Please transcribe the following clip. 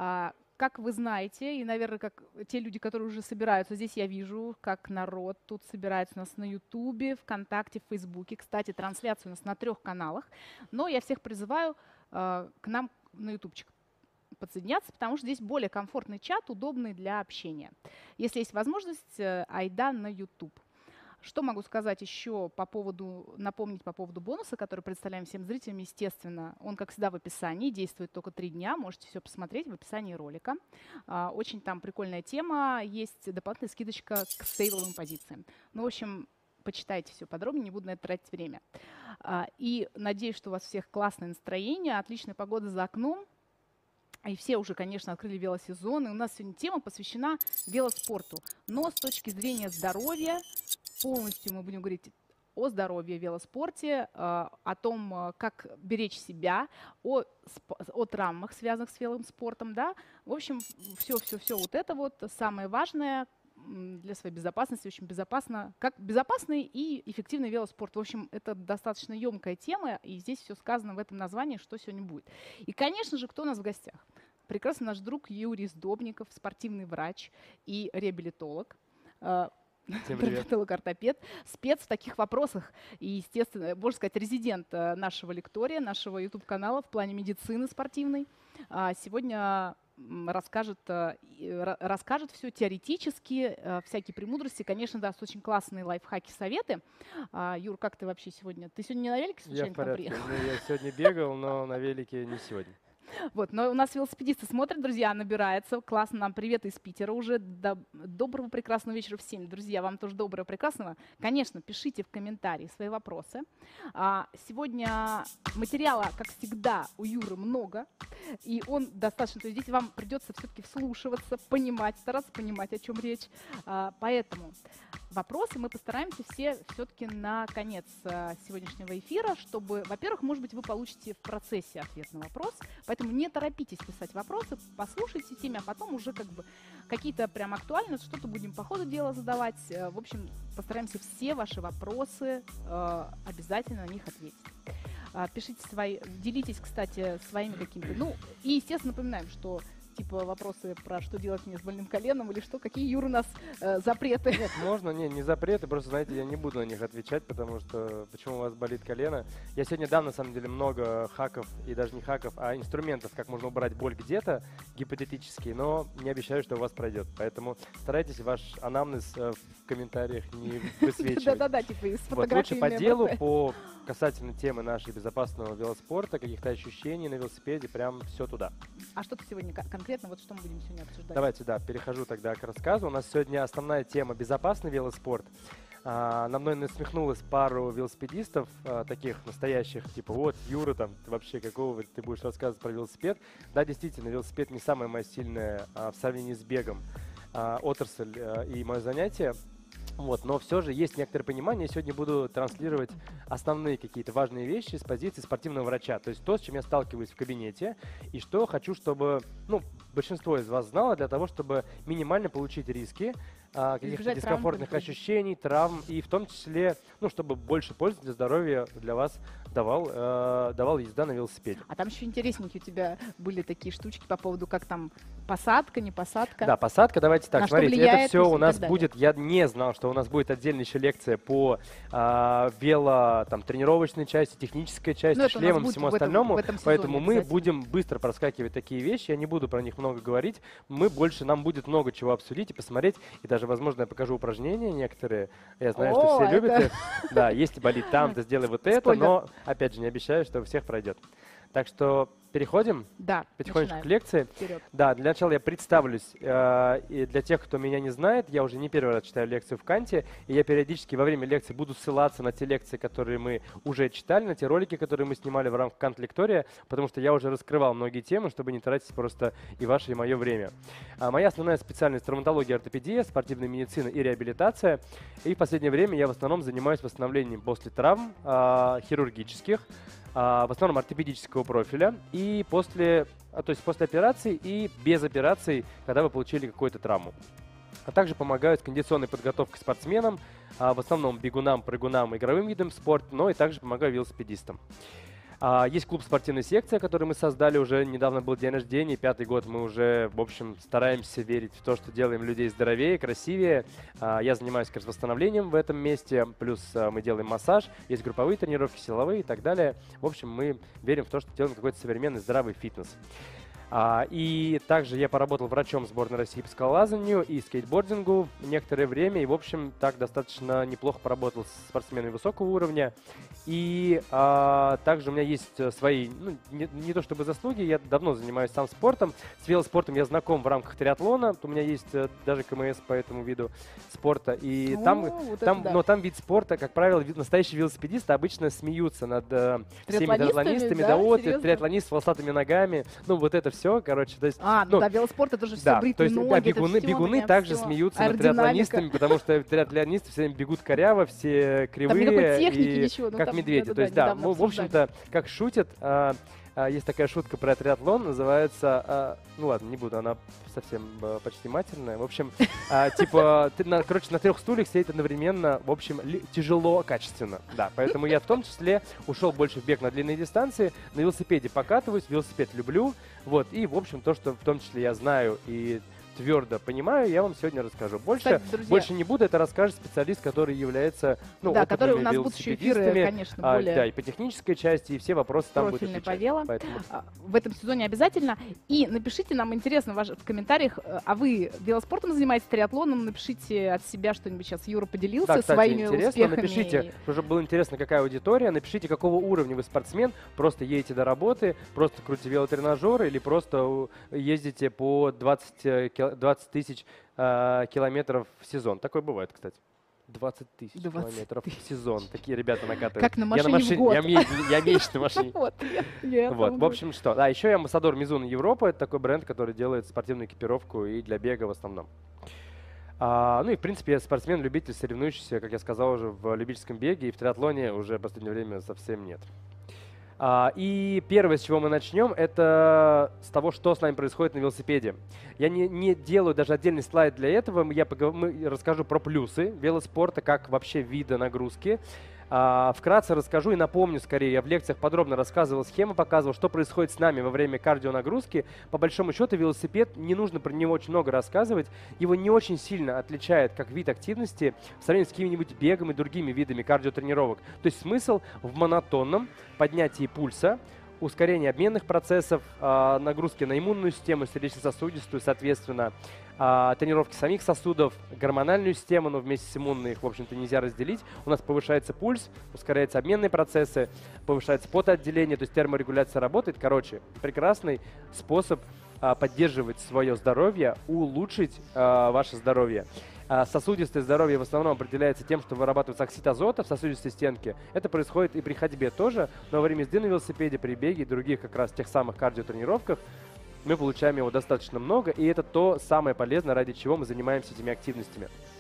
Как вы знаете, и, наверное, как те люди, которые уже собираются, здесь я вижу, как народ тут собирается у нас на Ютубе, ВКонтакте, в Фейсбуке. Кстати, трансляция у нас на 3 каналах. Но я всех призываю к нам на ютубчик подсоединяться, потому что здесь более комфортный чат, удобный для общения. Если есть возможность, айда на YouTube. Что могу сказать еще напомнить по поводу бонуса, который представляем всем зрителям, естественно. Он, как всегда, в описании, действует только 3 дня. Можете все посмотреть в описании ролика. Очень там прикольная тема. Есть дополнительная скидочка к сейловым позициям. Ну, в общем, почитайте все подробнее, не буду на это тратить время. И надеюсь, что у вас всех классное настроение, отличная погода за окном. И все уже, конечно, открыли велосезон. И у нас сегодня тема посвящена велоспорту. Но с точки зрения здоровья, полностью мы будем говорить о здоровье, велоспорте, о том, как беречь себя, о травмах, связанных с велоспортом. Да? В общем, все вот это вот самое важное для своей безопасности, очень безопасно, как безопасный и эффективный велоспорт. В общем, это достаточно емкая тема, и здесь все сказано в этом названии, что сегодня будет. И, конечно же, кто у нас в гостях? Прекрасный наш друг Юрий Сдобников, спортивный врач и реабилитолог. Травматолог-ортопед, спец в таких вопросах и, естественно, можно сказать, резидент нашего лектория, нашего YouTube-канала в плане медицины спортивной. Сегодня расскажет все теоретически, всякие премудрости, конечно, даст очень классные лайфхаки, советы. Юр, как ты вообще сегодня? Ты сегодня не на велике случайно к нам приехал? Я сегодня бегал, но на велике не сегодня. Вот, но у нас велосипедисты смотрят, друзья, набирается. Классно, нам привет из Питера уже. Доброго, прекрасного вечера всем. Друзья, вам тоже доброго, прекрасного. Конечно, пишите в комментарии свои вопросы. Сегодня материала, как всегда, у Юры много. И он достаточно, то есть здесь вам придется все-таки вслушиваться, понимать, стараться понимать, о чем речь. Поэтому вопросы мы постараемся все-таки на конец сегодняшнего эфира, чтобы, во-первых, может быть, вы получите в процессе ответ на вопрос. Поэтому не торопитесь писать вопросы, послушайте теми, а потом уже как бы какие-то прям актуальные, что-то будем по ходу дела задавать. В общем, постараемся все ваши вопросы обязательно на них ответить. Пишите делитесь, кстати, своими какими-то. Ну, и, естественно, напоминаем, что типа вопросы про что делать мне с больным коленом или что, какие, Юр, у нас запреты? Нет, можно, не запреты, просто, знаете, я не буду на них отвечать, потому что почему у вас болит колено. Я сегодня дам, на самом деле, много хаков, и даже не хаков, а инструментов, как можно убрать боль где-то, гипотетически, но не обещаю, что у вас пройдет. Поэтому старайтесь ваш анамнез в комментариях не высвечивать. Да-да-да, типа с Вот, лучше фотографиями. по делу, по касательно темы нашей безопасного велоспорта, каких-то ощущений на велосипеде, прям все туда. А что ты сегодня конкретно, вот что мы будем сегодня обсуждать? Давайте, да, перехожу тогда к рассказу. У нас сегодня основная тема — безопасный велоспорт. На мной насмехнулось пару велосипедистов, таких настоящих, типа, вот, Юра, там, ты вообще какого ты будешь рассказывать про велосипед? Да, действительно, велосипед не самая моя сильная в сравнении с бегом отрасль и мое занятие. Вот, но все же есть некоторое понимание. Я сегодня буду транслировать основные какие-то важные вещи с позиции спортивного врача. То есть то, с чем я сталкиваюсь в кабинете, и что хочу, чтобы большинство из вас знало, для того, чтобы минимально получить риски, каких-то дискомфортных ощущений, травм, и в том числе, чтобы больше пользы для здоровья для вас давал езда на велосипеде. А там еще интересненькие у тебя были такие штучки по поводу, как там посадка, не посадка. Да, посадка, давайте так, смотрите, это все у нас будет, я не знал, что у нас будет отдельная еще лекция по тренировочной части, технической части, шлемам, всему остальному, поэтому мы будем быстро проскакивать такие вещи, я не буду про них много говорить, нам будет много чего обсудить и посмотреть, и даже, возможно, я покажу упражнения некоторые, я знаю, что все любят их, да, если болит там, то сделай вот это, но, опять же, не обещаю, что у всех пройдет. Так что переходим потихонечку к лекции. Вперед. Да, для начала я представлюсь. И для тех, кто меня не знает, я уже не первый раз читаю лекцию в Канте, и я периодически во время лекции буду ссылаться на те лекции, которые мы уже читали, на те ролики, которые мы снимали в рамках Кант-лектория, потому что я уже раскрывал многие темы, чтобы не тратить просто и ваше, и мое время. Моя основная специальность — травматология, ортопедия, спортивная медицина и реабилитация. И в последнее время я в основном занимаюсь восстановлением после травм хирургических, в основном ортопедического профиля, и после операции и без операций, когда вы получили какую-то травму. А также помогаю с кондиционной подготовкой спортсменам, в основном бегунам, прыгунам, игровым видам спорта, но и также помогаю велосипедистам. Есть клуб «Спортивная секция», который мы создали, уже недавно был день рождения, 5-й год мы уже, в общем, стараемся верить в то, что делаем людей здоровее, красивее. Я занимаюсь как раз восстановлением в этом месте, плюс мы делаем массаж, есть групповые тренировки, силовые и так далее. В общем, мы верим в то, что делаем какой-то современный здравый фитнес. И также я поработал врачом сборной России по скалолазанию и скейтбордингу некоторое время. И, в общем, так достаточно неплохо поработал с спортсменами высокого уровня. И также у меня есть свои, ну, не то чтобы заслуги, я давно занимаюсь сам спортом. С велоспортом я знаком в рамках триатлона. У меня есть даже КМС по этому виду спорта. И но там вид спорта, как правило, настоящие велосипедисты обычно смеются над всеми триатлонистами. Да, вот, триатлонисты с волосатыми ногами. Ну, вот это все, короче, то есть... да, велоспорт это же все бритые ноги. Да, бегуны также смеются над триатлонистами, потому что триатлонисты все время бегут коряво, все кривые и как медведи. То есть, да, в общем-то, как шутят, есть такая шутка про триатлон, называется, ну ладно, не буду, она совсем почти матерная. В общем, типа, короче, на 3 стульях сидеть одновременно, в общем, тяжело, качественно. Да, поэтому я в том числе ушел больше в бег на длинные дистанции, на велосипеде покатываюсь, велосипед люблю, вот, и, в общем, то, что в том числе я знаю и твердо понимаю, я вам сегодня расскажу. Больше не буду, это расскажет специалист, который является, ну, да, который у нас будут еще эфиры, конечно, более да, и по технической части, и все вопросы там будут отвечать. Поэтому в этом сезоне обязательно. И напишите нам, интересно, в комментариях, а вы велоспортом занимаетесь, триатлоном? Напишите от себя что-нибудь сейчас. Юра поделился, да, кстати, своими успехами. Напишите, уже было интересно, какая аудитория. Напишите, какого уровня вы спортсмен. Просто едете до работы, просто крутите велотренажер или просто ездите по 20 тысяч километров в сезон. Такое бывает, кстати. 20 тысяч километров в сезон. Такие ребята накатывают. Как на машине в год. Я мечу на машине. Вот, в общем, что. Еще я амбассадор Mizuno Европа. Это такой бренд, который делает спортивную экипировку и для бега в основном. Ну и, в принципе, я спортсмен-любитель, соревнующийся, как я сказал уже, в любительском беге. И в триатлоне уже в последнее время совсем нет. И первое, с чего мы начнем, это с того, что с нами происходит на велосипеде. Я не делаю даже отдельный слайд для этого, я расскажу про плюсы велоспорта, как вообще вида нагрузки. Вкратце расскажу и напомню скорее, я в лекциях подробно рассказывал, схемы показывал, что происходит с нами во время кардионагрузки. По большому счету велосипед, не нужно про него очень много рассказывать, его не очень сильно отличает как вид активности в сравнении с каким-нибудь бегом и другими видами кардиотренировок. То есть смысл в монотонном поднятии пульса, ускорение обменных процессов, нагрузки на иммунную систему, сердечно-сосудистую, соответственно, тренировки самих сосудов, гормональную систему, но вместе с иммунной их, в общем-то, нельзя разделить. У нас повышается пульс, ускоряются обменные процессы, повышается потоотделение, то есть терморегуляция работает. Короче, прекрасный способ поддерживать свое здоровье, улучшить ваше здоровье. Сосудистое здоровье в основном определяется тем, что вырабатывается оксид азота в сосудистой стенке. Это происходит и при ходьбе тоже, но во время езды на велосипеде, при беге и других как раз тех самых кардиотренировках мы получаем его достаточно много, и это то самое полезное, ради чего мы занимаемся этими активностями.